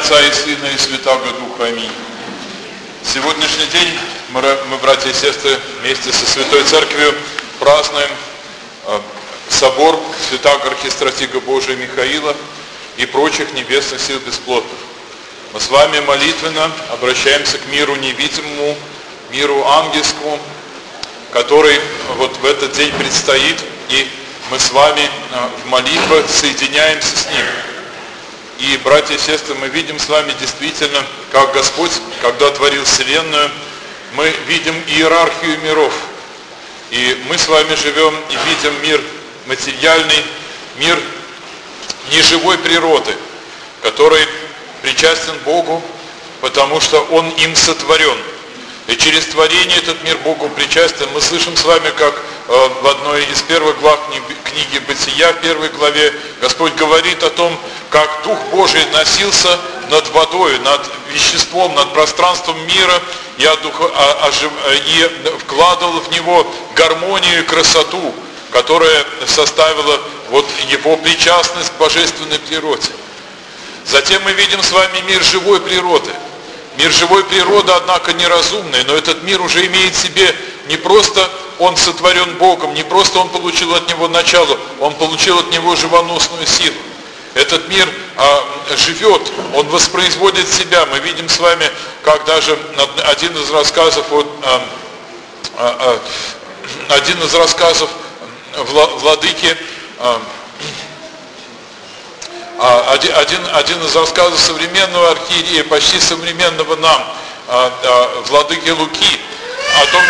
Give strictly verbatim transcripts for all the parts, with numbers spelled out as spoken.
Отца и Сына и Святаго Духа. Аминь. Сегодняшний день мы, мы, братья и сестры, вместе со Святой Церковью празднуем э, собор Святаго Архистратига Божия Михаила и прочих небесных сил бесплотных. Мы с вами молитвенно обращаемся к миру невидимому, миру ангельскому, который вот в этот день предстоит, и мы с вами в молитвах соединяемся с ним. И, братья и сестры, мы видим с вами действительно, как Господь, когда творил Вселенную, мы видим иерархию миров. И мы с вами живем и видим мир материальный, мир неживой природы, который причастен Богу, потому что Он им сотворен. И через творение этот мир Богу причастен. Мы слышим с вами, как э, в одной из первых глав книги «Бытия», в первой главе, Господь говорит о том, как Дух Божий носился над водой, над веществом, над пространством мира и, одух, а, а, и вкладывал в него гармонию и красоту, которая составила вот его причастность к божественной природе. Затем мы видим с вами мир живой природы. Мир живой природы, однако, неразумный, но этот мир уже имеет в себе не просто он сотворен Богом, не просто он получил от него начало, он получил от него живоносную силу. Этот мир а, живет, он воспроизводит себя. Мы видим с вами, как даже один из рассказов, вот, а, а, а, один из рассказов владыки, а, Один, один, один из рассказов современного архиерея, почти современного нам, владыки Луки, о том,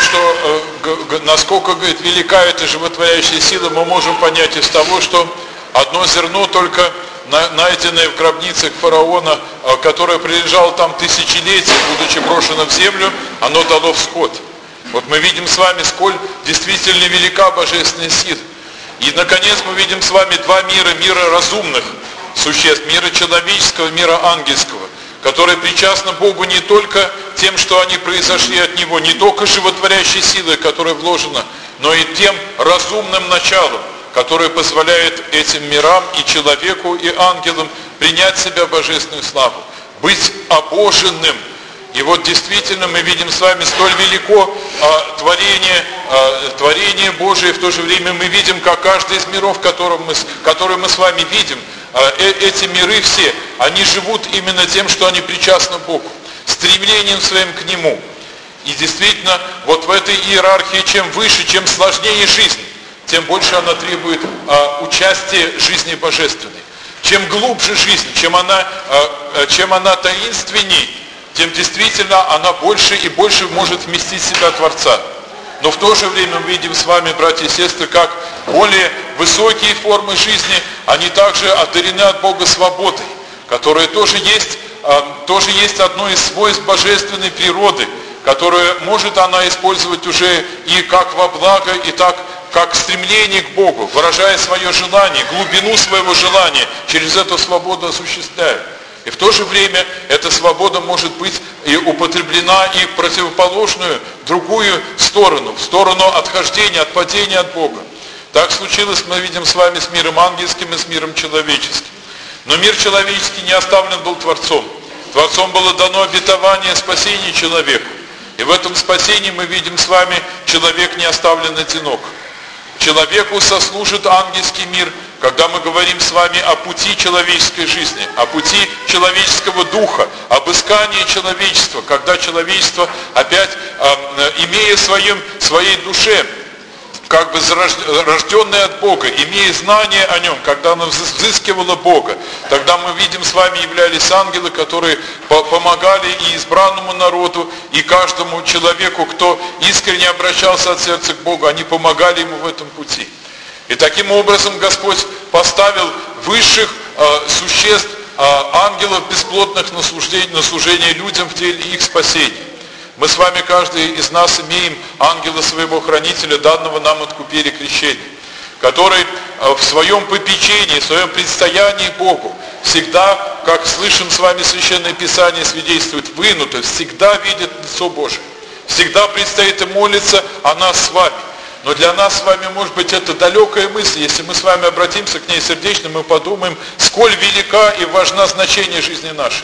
что насколько, говорит, велика эта животворящая сила, мы можем понять из того, что одно зерно только найденное в гробницах фараона, которое пролежало там тысячелетия, будучи брошено в землю, оно дало всход. Вот мы видим с вами, сколь действительно велика божественная сила. И, наконец, мы видим с вами два мира, мира разумных существ, мира человеческого, мира ангельского, которые причастны Богу не только тем, что они произошли от Него, не только животворящей силой, которая вложена, но и тем разумным началом, которое позволяет этим мирам и человеку, и ангелам принять в себя божественную славу, быть обоженным. И вот действительно мы видим с вами столь велико а, творение, а, творение Божие, в то же время мы видим, как каждый из миров, который мы, который мы с вами видим, а, э, эти миры все, они живут именно тем, что они причастны Богу, стремлением своим к Нему. И действительно, вот в этой иерархии, чем выше, чем сложнее жизнь, тем больше она требует а, участия в жизни божественной. Чем глубже жизнь, чем она, а, чем она таинственней, тем действительно она больше и больше может вместить в себя Творца. Но в то же время мы видим с вами, братья и сестры, как более высокие формы жизни, они также одарены от Бога свободой, которая тоже есть, тоже есть одно из свойств божественной природы, которую может она использовать уже и как во благо, и так как стремление к Богу, выражая свое желание, глубину своего желания, через эту свободу осуществляя. И в то же время эта свобода может быть и употреблена и в противоположную, другую сторону, в сторону отхождения, отпадения от Бога. Так случилось, мы видим с вами, с миром ангельским и с миром человеческим. Но мир человеческий не оставлен был Творцом. Творцом было дано обетование спасения человеку. И в этом спасении мы видим с вами, человек не оставлен одинок. Человеку сослужит ангельский мир, когда мы говорим с вами о пути человеческой жизни, о пути человеческого духа, об искании человечества, когда человечество опять, э, имея в своем, своей душе, как бы рожденное от Бога, имея знание о Нем, когда оно взыскивало Бога, тогда мы видим с вами являлись ангелы, которые помогали и избранному народу, и каждому человеку, кто искренне обращался от сердца к Богу, они помогали ему в этом пути. И таким образом Господь поставил высших э, существ, э, ангелов бесплотных на служение, на служение людям в деле их спасения. Мы с вами, каждый из нас, имеем ангела своего хранителя, данного нам от купели крещения, который в своем попечении, в своем предстоянии Богу всегда, как слышим с вами Священное Писание свидетельствует, вынуто, всегда видит лицо Божие, всегда предстоит и молится о нас с вами. Но для нас с вами, может быть, это далекая мысль. Если мы с вами обратимся к ней сердечно, мы подумаем, сколь велика и важна значение жизни нашей.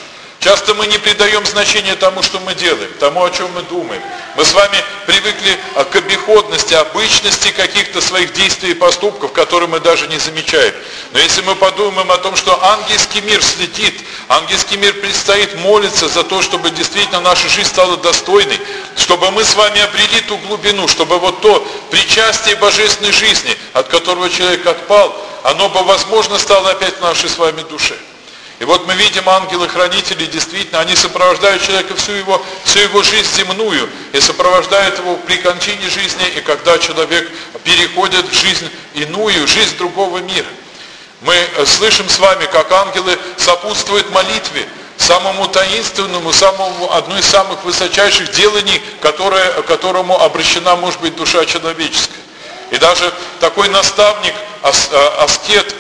Часто мы не придаем значения тому, что мы делаем, тому, о чем мы думаем. Мы с вами привыкли к обиходности, обычности каких-то своих действий и поступков, которые мы даже не замечаем. Но если мы подумаем о том, что ангельский мир следит, ангельский мир предстоит молиться за то, чтобы действительно наша жизнь стала достойной, чтобы мы с вами обрели ту глубину, чтобы вот то причастие божественной жизни, от которого человек отпал, оно бы возможно стало опять в нашей с вами душе. И вот мы видим ангелы-хранители, действительно, они сопровождают человека всю его, всю его жизнь земную, и сопровождают его при кончине жизни, и когда человек переходит в жизнь иную, жизнь другого мира. Мы слышим с вами, как ангелы сопутствуют молитве, самому таинственному, самому, одной из самых высочайших деланий, которое, которому обращена, может быть, душа человеческая. И даже такой наставник, аскет,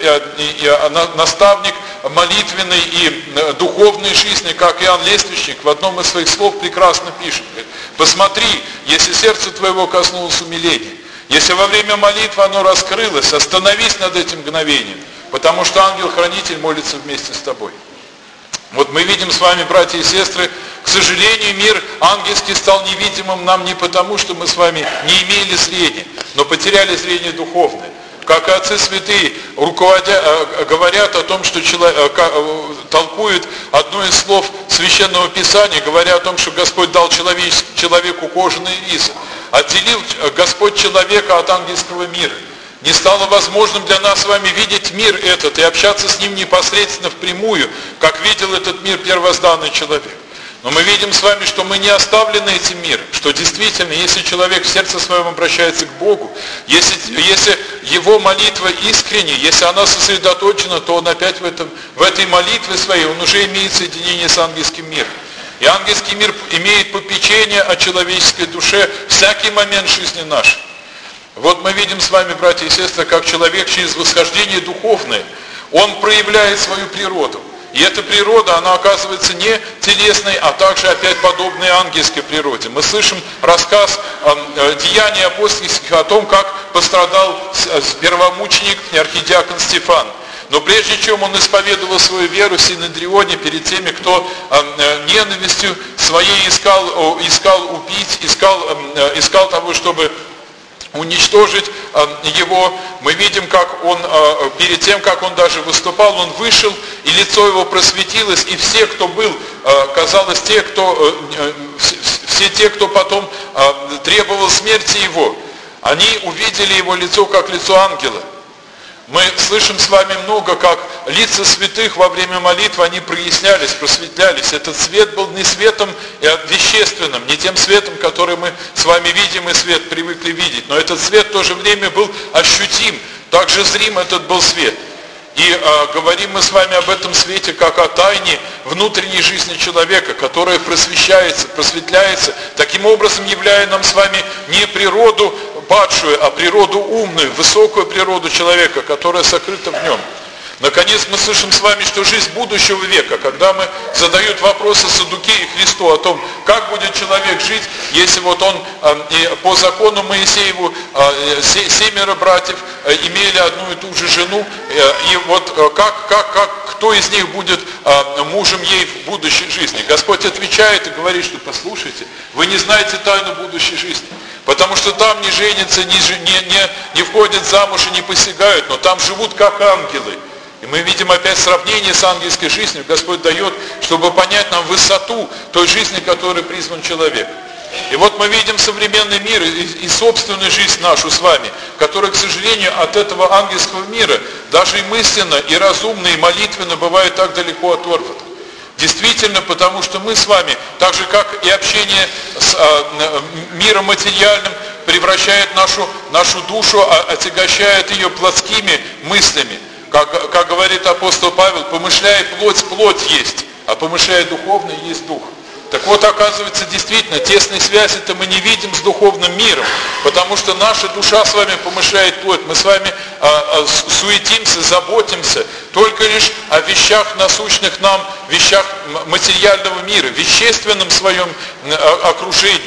наставник молитвенной и духовной жизни, как Иоанн Лествичник, в одном из своих слов прекрасно пишет: посмотри, если сердце твоего коснулось умиления, если во время молитвы оно раскрылось, остановись над этим мгновением, потому что ангел-хранитель молится вместе с тобой. Вот мы видим с вами, братья и сестры, к сожалению, мир ангельский стал невидимым нам не потому, что мы с вами не имели зрения, но потеряли зрение духовное. Как и отцы святые руководя, говорят о том, что человек, толкуют одно из слов Священного Писания, говоря о том, что Господь дал человеку кожаные ризы, отделил Господь человека от ангельского мира. Не стало возможным для нас с вами видеть мир этот и общаться с ним непосредственно впрямую, как видел этот мир первозданный человек. Но мы видим с вами, что мы не оставлены этим миром, что действительно, если человек в сердце своем обращается к Богу, если, если его молитва искренняя, если она сосредоточена, то он опять в, этом, в этой молитве своей, он уже имеет соединение с ангельским миром. И ангельский мир имеет попечение о человеческой душе всякий момент жизни нашей. Вот мы видим с вами, братья и сестры, как человек через восхождение духовное, он проявляет свою природу. И эта природа, она оказывается не телесной, а также опять подобной ангельской природе. Мы слышим рассказ э, деяний апостольских о том, как пострадал первомученик и архидиакон Стефан. Но прежде чем он исповедовал свою веру в Синедрионе перед теми, кто э, ненавистью своей искал, искал убить, искал, э, искал того, чтобы уничтожить его, мы видим, как он, перед тем, как он даже выступал, он вышел, и лицо его просветилось, и все, кто был, казалось, те, кто, все те, кто потом требовал смерти его, они увидели его лицо, как лицо ангела. Мы слышим с вами много, как лица святых во время молитвы, они прояснялись, просветлялись. Этот свет был не светом вещественным, не тем светом, который мы с вами видим и свет привыкли видеть. Но этот свет в то же время был ощутим, также зрим этот был свет. И э, говорим мы с вами об этом свете, как о тайне внутренней жизни человека, которая просвещается, просветляется, таким образом являя нам с вами не природу падшую, а природу умную, высокую природу человека, которая сокрыта в нем. Наконец мы слышим с вами, что жизнь будущего века, когда мы задают вопросы Саддукею и Христу о том, как будет человек жить, если вот он э, по закону Моисееву э, семеро братьев э, имели одну и ту же жену, э, и вот э, как, как, как, кто из них будет э, мужем ей в будущей жизни. Господь отвечает и говорит, что послушайте, вы не знаете тайну будущей жизни. Потому что там не женятся, не, не, не, не входят замуж и не посягают, но там живут как ангелы. И мы видим опять сравнение с ангельской жизнью. Господь дает, чтобы понять нам высоту той жизни, которой призван человек. И вот мы видим современный мир и, и собственную жизнь нашу с вами, которая, к сожалению, от этого ангельского мира даже и мысленно, и разумно, и молитвенно бывает так далеко оторвана. Действительно, потому что мы с вами, так же как и общение с а, миром материальным, превращает нашу, нашу душу, а, отягощает ее плотскими мыслями. Как, как говорит апостол Павел, помышляя плоть, плоть есть, а помышляя духовно, есть дух. Так вот, оказывается, действительно, тесной связи-то мы не видим с духовным миром, потому что наша душа с вами помышляет плоть. Мы с вами а, а, суетимся, заботимся только лишь о вещах насущных нам, вещах материального мира, вещественном своем окружении.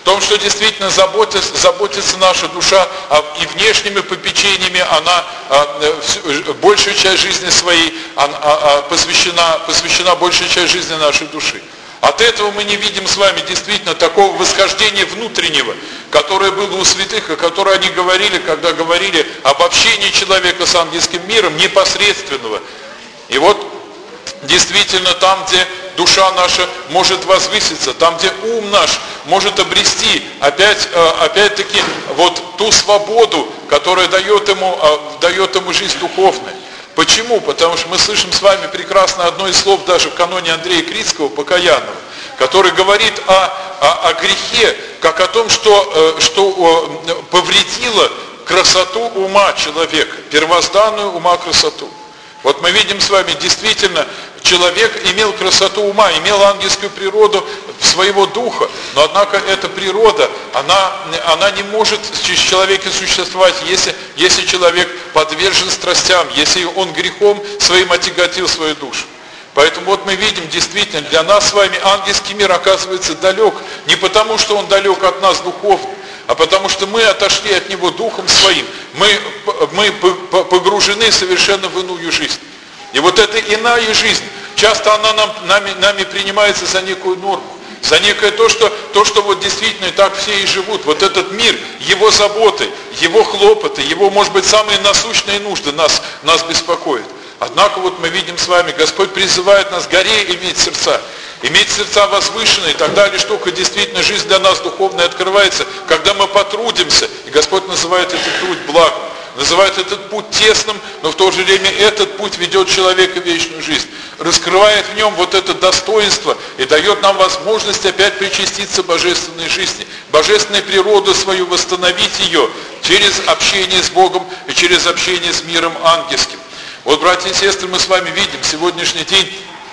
В том, что действительно заботится, заботится наша душа, а и внешними попечениями она а, большую часть жизни своей она, а, посвящена, посвящена большая часть жизни нашей души. От этого мы не видим с вами действительно такого восхождения внутреннего, которое было у святых, о котором они говорили, когда говорили об общении человека с ангельским миром, непосредственного. И вот действительно там, где душа наша может возвыситься, там, где ум наш может обрести опять, опять-таки вот ту свободу, которая дает ему, дает ему жизнь духовная. Почему? Потому что мы слышим с вами прекрасно одно из слов даже в каноне Андрея Критского, покаянного, который говорит о, о, о грехе, как о том, что, что повредило красоту ума человека, первозданную ума красоту. Вот мы видим с вами, действительно, человек имел красоту ума, имел ангельскую природу своего духа, но однако эта природа, она, она не может в человеке существовать, если, если человек подвержен страстям, если он грехом своим отяготил свою душу. Поэтому вот мы видим, действительно, для нас с вами ангельский мир оказывается далек, не потому, что он далек от нас духовно, а потому что мы отошли от него духом своим, мы, мы погружены совершенно в иную жизнь. И вот эта иная жизнь, часто она нам, нами, нами принимается за некую норму, за некое то, что, то, что вот действительно так все и живут. Вот этот мир, его заботы, его хлопоты, его, может быть, самые насущные нужды нас, нас беспокоят. Однако вот мы видим с вами, Господь призывает нас горее иметь сердца, иметь сердца возвышенные, тогда лишь только действительно жизнь для нас духовная открывается, когда мы потрудимся, и Господь называет этот труд благом, называет этот путь тесным, но в то же время этот путь ведет человека в вечную жизнь, раскрывает в нем вот это достоинство и дает нам возможность опять причаститься божественной жизни, божественной природу свою, восстановить ее через общение с Богом и через общение с миром ангельским. Вот, братья и сестры, мы с вами видим сегодняшний день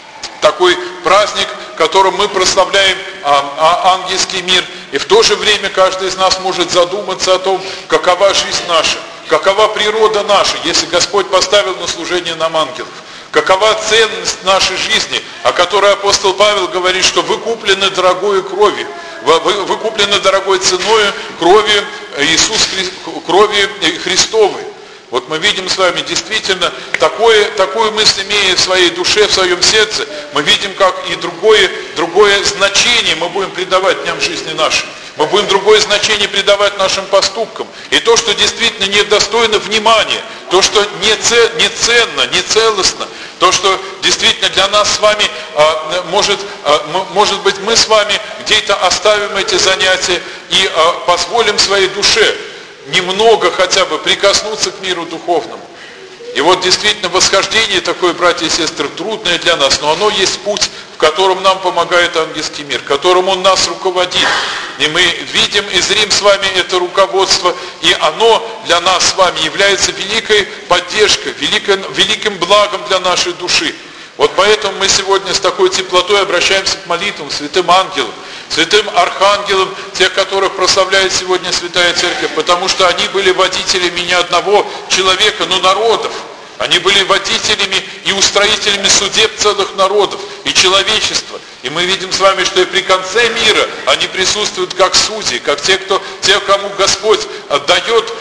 такой праздник, которым мы прославляем а, а, ангельский мир, и в то же время каждый из нас может задуматься о том, какова жизнь наша, какова природа наша, если Господь поставил на служение нам ангелов, какова ценность нашей жизни, о которой апостол Павел говорит, что вы куплены дорогою кровью, вы, вы куплены дорогой ценою кровью Иисус, кровью Христовой. Вот мы видим с вами действительно такое, такую мысль, имея в своей душе, в своем сердце, мы видим, как и другое, другое значение мы будем придавать дням жизни нашей. Мы будем другое значение придавать нашим поступкам. И то, что действительно недостойно внимания, то, что не, це, не ценно, не целостно, то, что действительно для нас с вами, а, может, а, может быть, мы с вами где-то оставим эти занятия и а, позволим своей душе немного хотя бы прикоснуться к миру духовному. И вот действительно восхождение такое, братья и сестры, трудное для нас, но оно есть путь, в котором нам помогает ангельский мир, которым он нас руководит. И мы видим и зрим с вами это руководство, и оно для нас с вами является великой поддержкой, великим, великим благом для нашей души. Вот поэтому мы сегодня с такой теплотой обращаемся к молитвам, святым ангелам, святым архангелам, тех, которых прославляет сегодня Святая Церковь, потому что они были водителями не одного человека, но народов. Они были водителями и устроителями судеб целых народов и человечества. И мы видим с вами, что и при конце мира они присутствуют как судьи, как те, кто, те, кому Господь дает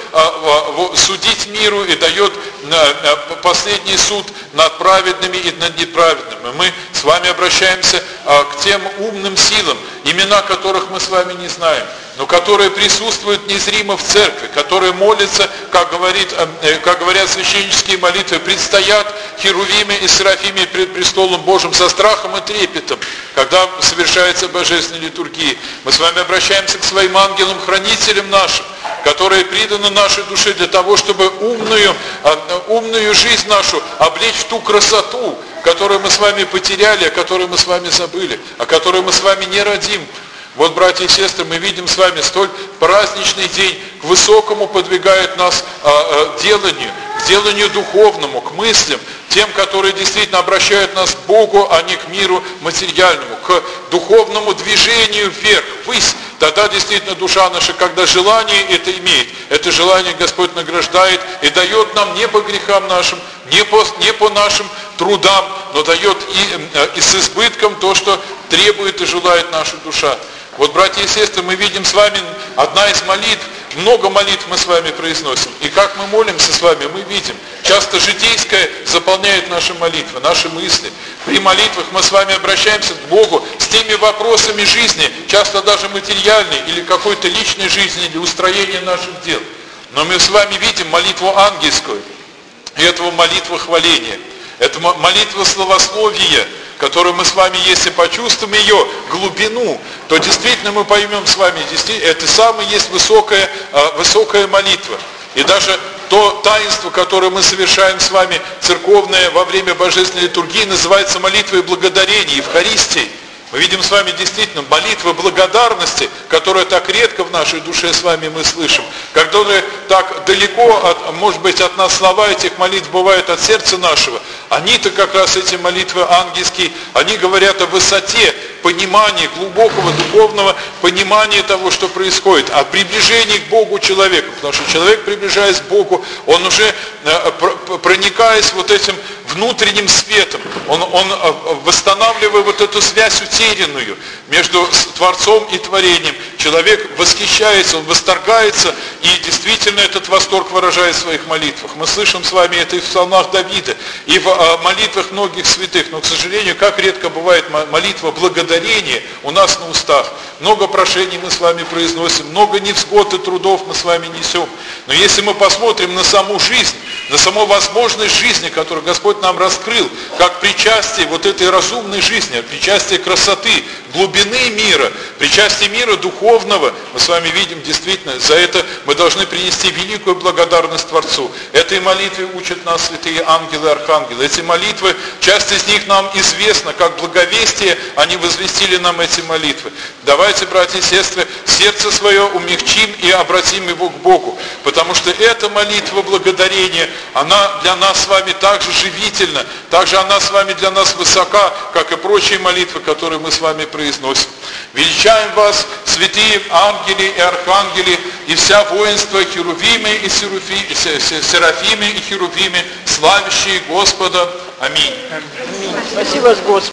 судить миру и дает последний суд над праведными и над неправедными. Мы с вами обращаемся к тем умным силам, имена которых мы с вами не знаем, но которые присутствуют незримо в церкви, которые молятся, как, говорит, как говорят священнические молитвы, предстоят херувимы и серафимы пред престолом Божьим со страхом и трепетом, когда совершается божественная литургия. Мы с вами обращаемся к своим ангелам-хранителям нашим, которые приданы нашей душе для того, чтобы умную, умную жизнь нашу облечь в ту красоту, которую мы с вами потеряли, о которой мы с вами забыли, о которой мы с вами не родим. Вот, братья и сестры, мы видим с вами столь праздничный день к высокому подвигает нас а, а, деланию, к деланию духовному, к мыслям, тем, которые действительно обращают нас к Богу, а не к миру материальному, к духовному движению вверх, ввысь. Тогда действительно душа наша, когда желание это имеет, это желание Господь награждает и дает нам не по грехам нашим, не по, не по нашим трудам, но дает и, и с избытком то, что требует и желает наша душа. Вот, братья и сестры, мы видим с вами одна из молитв, много молитв мы с вами произносим. И как мы молимся с вами, мы видим, часто житейское заполняет наши молитвы, наши мысли. При молитвах мы с вами обращаемся к Богу с теми вопросами жизни, часто даже материальной или какой-то личной жизни, или устроения наших дел. Но мы с вами видим молитву ангельскую, и это молитва хваления, это молитва славословия, которую мы с вами, если почувствуем ее глубину, то действительно мы поймем с вами, действительно, это самая есть высокая, высокая молитва. И даже то таинство, которое мы совершаем с вами, церковное, во время божественной литургии, называется молитвой благодарения, Евхаристией. Мы видим с вами действительно молитвы благодарности, которая так редко в нашей душе с вами мы слышим. Которые так далеко, от, может быть, от нас слова этих молитв бывают от сердца нашего. Они-то как раз, эти молитвы ангельские, они говорят о высоте понимания, глубокого духовного понимания того, что происходит, о приближении к Богу человека. Потому что человек, приближаясь к Богу, он уже, проникаясь вот этим внутренним светом, он, он восстанавливая вот эту связь утерянную между Творцом и творением, человек восхищается, он восторгается, и действительно этот восторг выражает в своих молитвах. Мы слышим с вами это и в псалмах Давида, и в молитвах многих святых, но, к сожалению, как редко бывает молитва благодарения у нас на устах. Много прошений мы с вами произносим, много невзгод и трудов мы с вами несем. Но если мы посмотрим на саму жизнь, на саму возможность жизни, которую Господь нам раскрыл, как причастие вот этой разумной жизни, причастие красоты, глубины мира, причастие мира духовного, мы с вами видим действительно, за это мы должны принести великую благодарность Творцу. Этой молитве учат нас святые ангелы и архангелы. Эти молитвы, часть из них нам известна, как благовестие, они возвестили нам эти молитвы. Давайте, братья и сестры, сердце свое умягчим и обратим его к Богу, потому что эта молитва благодарения, она для нас с вами также живительна, также она с вами для нас высока, как и прочие молитвы, которые мы с вами произносим. Величаем вас, святые ангели и архангели, и вся воинство, херувимы и серафи, серафимы и херувимы, славящие Господа. Аминь. Спасибо, Господь.